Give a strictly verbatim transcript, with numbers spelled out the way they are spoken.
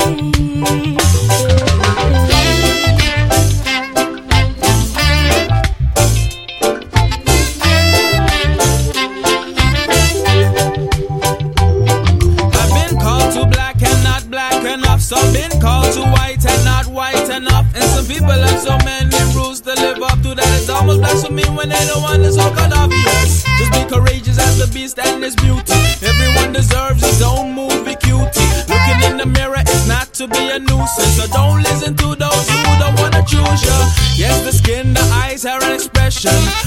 Some been called too white and not white enough, and some people have so many rules to live up to that it's almost blasphemy when they don't want to so called obvious. Just be courageous as the beast and his beauty. Everyone deserves his own movie cutie. Looking in the mirror is not to be a nuisance, so don't listen to those who don't want to choose you. Yes, the skin, the eyes, hair and expression